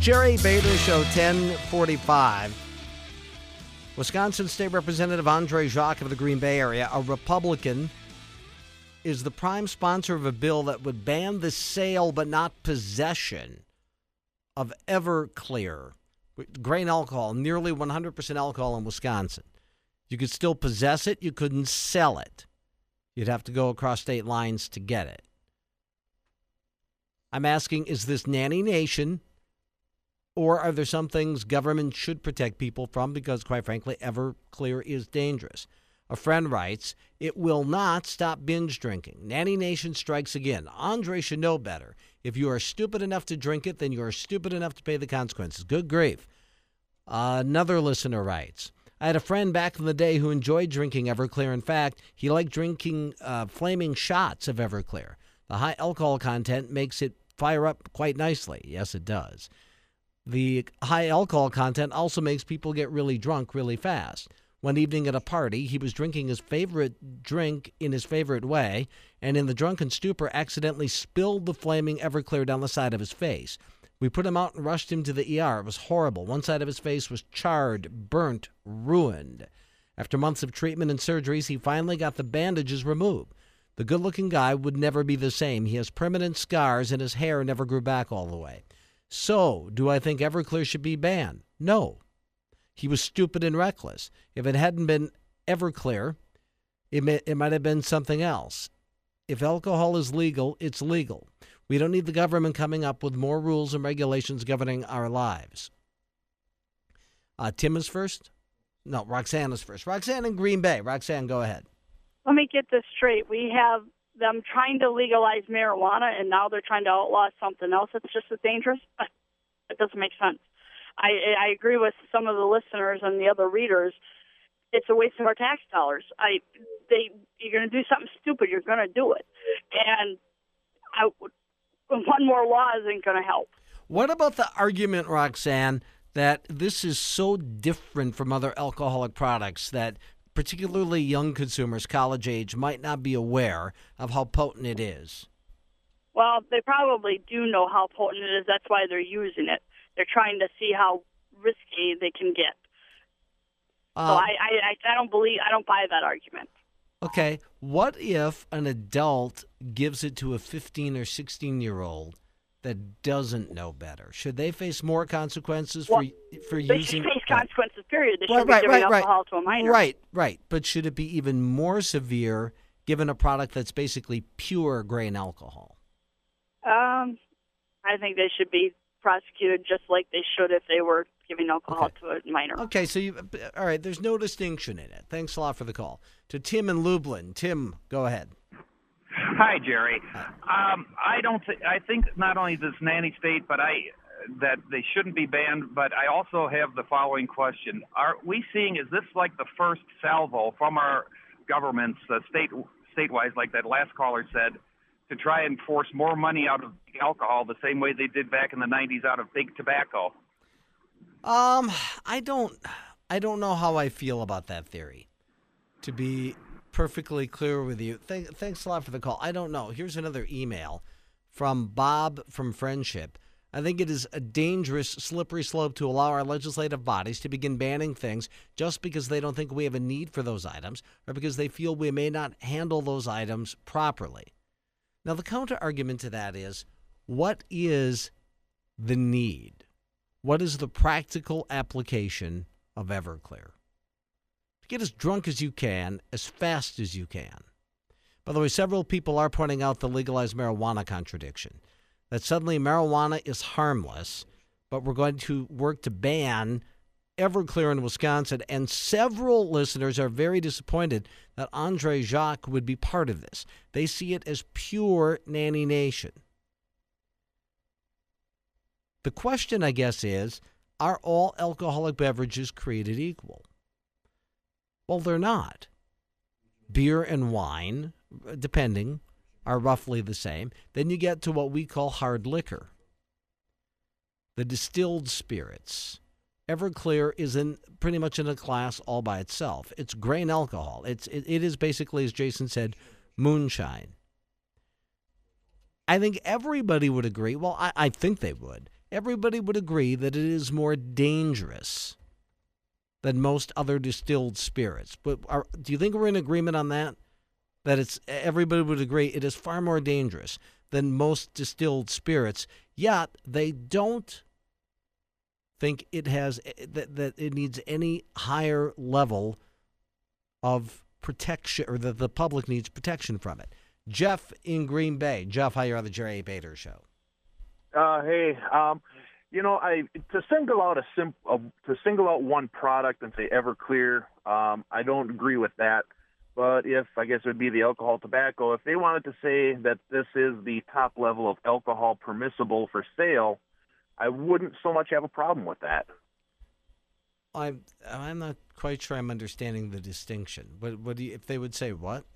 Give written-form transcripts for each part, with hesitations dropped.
Jerry Bader Show, 1045. Wisconsin State Representative Andre Jacques of the Green Bay area, a Republican, is the prime sponsor of a bill that would ban the sale but not possession of Everclear, grain alcohol, nearly 100% alcohol in Wisconsin. You could still possess it. You couldn't sell it. You'd have to go across state lines to get it. I'm asking, is this nanny nation, or are there some things government should protect people from because, quite frankly, Everclear is dangerous? A friend writes, it will not stop binge drinking. Nanny nation strikes again. Andre should know better. If you are stupid enough to drink it, then you are stupid enough to pay the consequences. Good grief. Another listener writes, I had a friend back in the day who enjoyed drinking Everclear. In fact, he liked drinking flaming shots of Everclear. The high alcohol content makes it fire up quite nicely. Yes, it does. The high alcohol content also makes people get really drunk really fast. One evening at a party, he was drinking his favorite drink in his favorite way, and in the drunken stupor accidentally spilled the flaming Everclear down the side of his face. We put him out and rushed him to the ER. It was horrible. One side of his face was charred, burnt, ruined. After months of treatment and surgeries, he finally got the bandages removed. The good-looking guy would never be the same. He has permanent scars, and his hair never grew back all the way. So, do I think Everclear should be banned? No. He was stupid and reckless. If it hadn't been Everclear, it might have been something else. If alcohol is legal, it's legal. We don't need the government coming up with more rules and regulations governing our lives. Tim is first? No, Roxanne is first. Roxanne in Green Bay. Roxanne, go ahead. Let me get this straight. We have them trying to legalize marijuana, and now they're trying to outlaw something else that's just as dangerous? It doesn't make sense. I agree with some of the listeners and the other readers. It's a waste of our tax dollars. You're going to do something stupid, you're going to do it. And one more law isn't going to help. What about the argument, Roxanne, that this is so different from other alcoholic products that particularly young consumers, college age, might not be aware of how potent it is? Well, they probably do know how potent it is. That's why they're using it. They're trying to see how risky they can get. So I don't buy that argument. Okay. What if an adult gives it to a 15 or 16-year-old that doesn't know better? Should they face more consequences for using? They should face consequences, period. They shouldn't be giving alcohol to a minor. Right. But should it be even more severe given a product that's basically pure grain alcohol? I think they should be prosecuted just like they should if they were giving alcohol to a minor. Okay, so all right, there's no distinction in it. Thanks a lot for the call. To Tim in Lublin. Tim, go ahead. Hi, Jerry. I think not only this nanny state, but that they shouldn't be banned, but I also have the following question. Are we seeing, is this like the first salvo from our governments, statewide, like that last caller said, to try and force more money out of alcohol the same way they did back in the 90s out of big tobacco? I don't know how I feel about that theory, to be perfectly clear with you. Thanks a lot for the call. I don't know. Here's another email from Bob from Friendship. I think it is a dangerous, slippery slope to allow our legislative bodies to begin banning things just because they don't think we have a need for those items or because they feel we may not handle those items properly. Now, the counter-argument to that is, what is the need? What is the practical application of Everclear? Get as drunk as you can, as fast as you can. By the way, several people are pointing out the legalized marijuana contradiction, that suddenly marijuana is harmless, but we're going to work to ban Everclear in Wisconsin, and several listeners are very disappointed that Andre Jacques would be part of this. They see it as pure nanny nation. The question, I guess, is, are all alcoholic beverages created equal? Well, they're not. Beer and wine, depending, are roughly the same. Then you get to what we call hard liquor. The distilled spirits. Everclear is pretty much in a class all by itself. It's grain alcohol. It is basically, as Jason said, moonshine. I think everybody would agree. Well, I think they would. everybody would agree that it is more dangerous than most other distilled spirits. But do you think we're in agreement on that? That everybody would agree it is far more dangerous than most distilled spirits, yet they don't think it has that it needs any higher level of protection, or that the public needs protection from it. Jeff in Green Bay. Jeff, hi, you're on the Jerry Bader Show. Hey, to single out one product and say Everclear, I don't agree with that. But I guess it would be the alcohol tobacco, if they wanted to say that this is the top level of alcohol permissible for sale, I wouldn't so much have a problem with that. I'm not quite sure I'm understanding the distinction. What do you, if they would say what?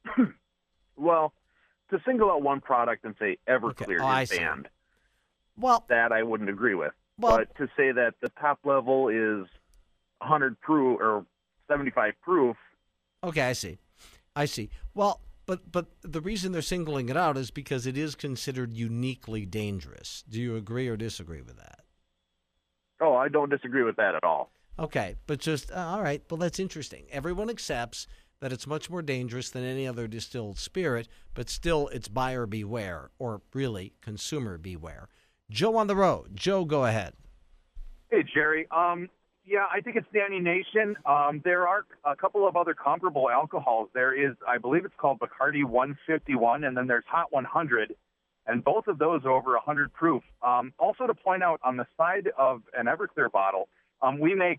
Well, to single out one product and say Everclear is banned, well, that I wouldn't agree with. Well, but to say that the top level is 100 proof or 75 proof. Okay, I see. Well, but the reason they're singling it out is because it is considered uniquely dangerous. Do you agree or disagree with that? Oh, I don't disagree with that at all. Okay, but just, all right, well, that's interesting. Everyone accepts that it's much more dangerous than any other distilled spirit, but still it's buyer beware, or really consumer beware. Joe on the road. Joe, go ahead. Hey, Jerry. Yeah, I think it's Danny Nation. There are a couple of other comparable alcohols. There is, I believe it's called Bacardi 151, and then there's Hot 100, and both of those are over 100 proof. Also to point out, on the side of an Everclear bottle, we make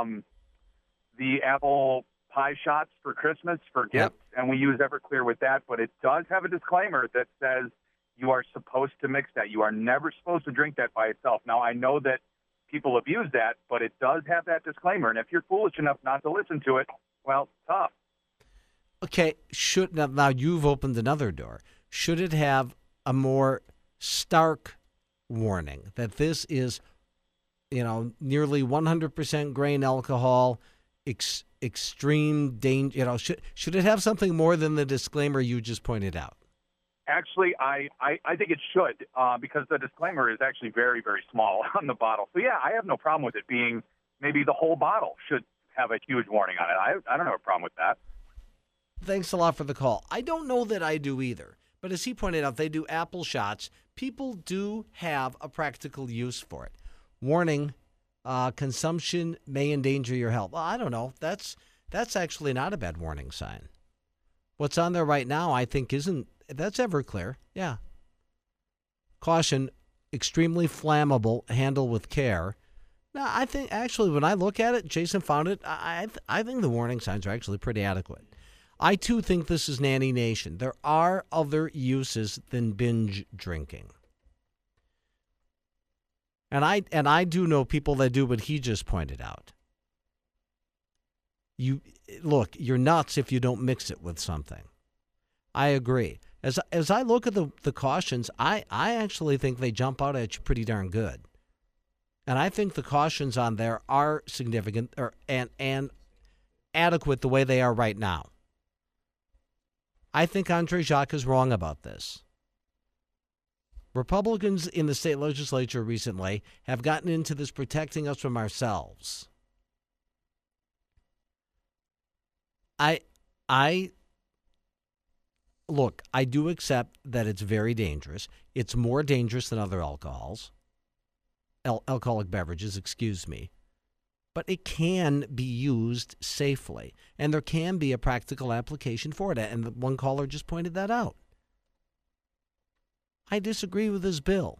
the apple pie shots for Christmas for gifts, and we use Everclear with that, but it does have a disclaimer that says you are supposed to mix that. You are never supposed to drink that by itself. Now, I know that people abuse that, but it does have that disclaimer, and if you're foolish enough not to listen to it, well, tough. Okay, now you've opened another door. Should it have a more stark warning that this is, nearly 100% grain alcohol, extreme danger? Should it have something more than the disclaimer you just pointed out? Actually, I think it should, because the disclaimer is actually very, very small on the bottle. So, yeah, I have no problem with it being, maybe the whole bottle should have a huge warning on it. I don't have a problem with that. Thanks a lot for the call. I don't know that I do either. But as he pointed out, they do apple shots. People do have a practical use for it. Warning, consumption may endanger your health. Well, I don't know. That's actually not a bad warning sign. What's on there right now, I think, isn't. That's Everclear. Yeah. Caution, extremely flammable, handle with care. Now, I think, actually, when I look at it, Jason found it, I think the warning signs are actually pretty adequate. I, too, think this is Nanny Nation. There are other uses than binge drinking. And I do know people that do what he just pointed out. You're nuts if you don't mix it with something. I agree. As I look at the cautions, I actually think they jump out at you pretty darn good. And I think the cautions on there are significant and adequate the way they are right now. I think Andre Jacques is wrong about this. Republicans in the state legislature recently have gotten into this protecting us from ourselves. Look, I do accept that it's very dangerous. It's more dangerous than other alcohols, alcoholic beverages, excuse me. But it can be used safely, and there can be a practical application for it. And the one caller just pointed that out. I disagree with his bill.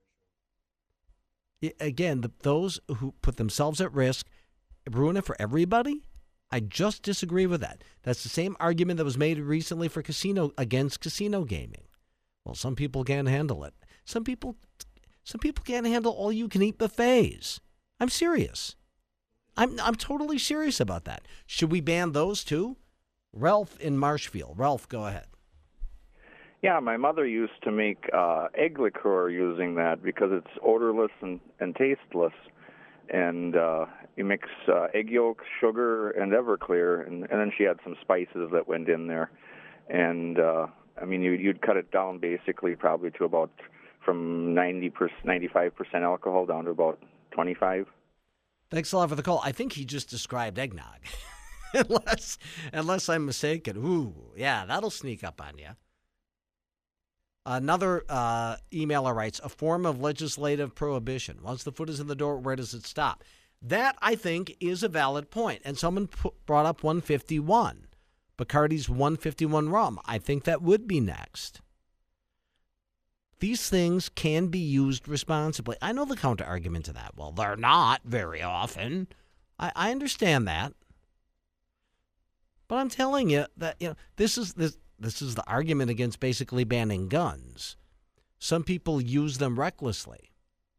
Again, those who put themselves at risk, ruin it for everybody. I just disagree with that. That's the same argument that was made recently for against casino gaming. Well, some people can't handle it. Some people can't handle all-you-can-eat buffets. I'm serious. I'm totally serious about that. Should we ban those too? Ralph in Marshfield. Ralph, go ahead. Yeah, my mother used to make egg liqueur using that because it's odorless and tasteless. And you mix egg yolks, sugar, and Everclear, and then she had some spices that went in there. And, you'd cut it down basically probably to about from 95% alcohol down to about 25. Thanks a lot for the call. I think he just described eggnog, unless I'm mistaken. Ooh, yeah, that'll sneak up on you. Another emailer writes, a form of legislative prohibition. Once the foot is in the door, where does it stop? That, I think, is a valid point. And someone brought up 151, Bacardi's 151 rum. I think that would be next. These things can be used responsibly. I know the counter-argument to that. Well, they're not very often. I understand that. But I'm telling you that this is the argument against basically banning guns. Some people use them recklessly.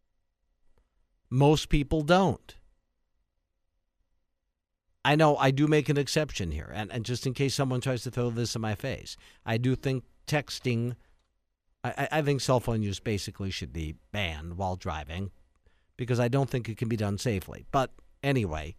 Most people don't. I know I do make an exception here, and just in case someone tries to throw this in my face, I do think texting, I think cell phone use basically should be banned while driving because I don't think it can be done safely. But anyway,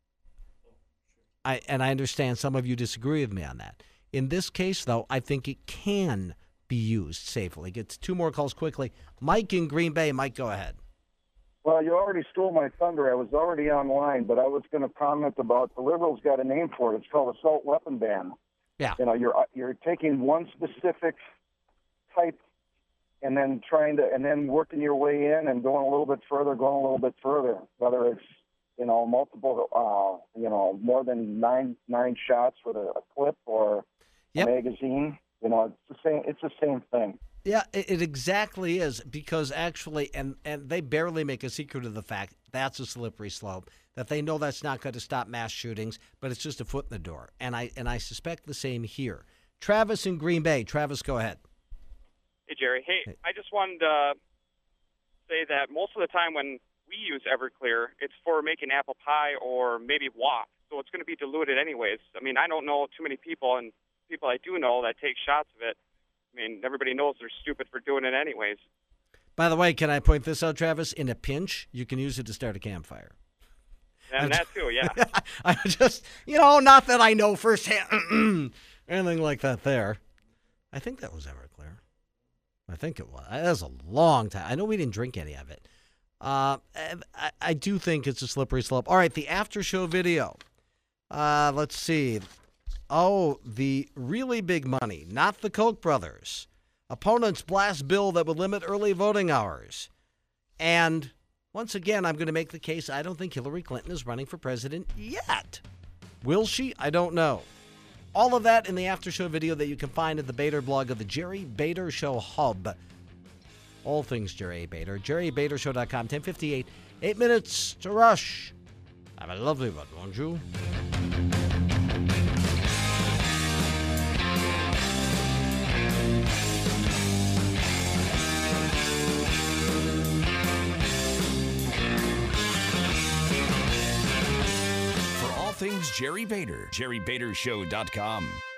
I understand some of you disagree with me on that. In this case, though, I think it can be used safely. Get to two more calls quickly. Mike in Green Bay. Mike, go ahead. Well, you already stole my thunder. I was already online, but I was going to comment about the Liberals got a name for it. It's called assault weapon ban. Yeah. You're taking one specific type and then working your way in and going a little bit further, whether it's multiple, more than nine shots with a clip or a magazine. It's the same thing. Yeah, it exactly is, because actually, and they barely make a secret of the fact that's a slippery slope, that they know that's not going to stop mass shootings, but it's just a foot in the door. And I suspect the same here. Travis in Green Bay. Travis, go ahead. Hey, Jerry. Hey, I just wanted to say that most of the time when we use Everclear, it's for making apple pie or maybe wok, so it's going to be diluted anyways. I mean, I don't know too many people, and people I do know that take shots of it. I mean, everybody knows they're stupid for doing it anyways. By the way, can I point this out, Travis? In a pinch, you can use it to start a campfire. And that too, yeah. I just, not that I know firsthand, anything like that there. I think that was Everclear. I think it was. That was a long time. I know we didn't drink any of it. I do think it's a slippery slope. All right, the after show video. Let's see. Oh, the really big money, not the Koch brothers. Opponents blast bill that would limit early voting hours. And once again, I'm going to make the case I don't think Hillary Clinton is running for president yet. Will she? I don't know. All of that in the after show video that you can find at the Bader blog of the Jerry Bader Show Hub. All things Jerry Bader. JerryBaderShow.com, 10:58. 8 minutes to rush. Have a lovely one, won't you? For all things Jerry Bader, JerryBaderShow.com.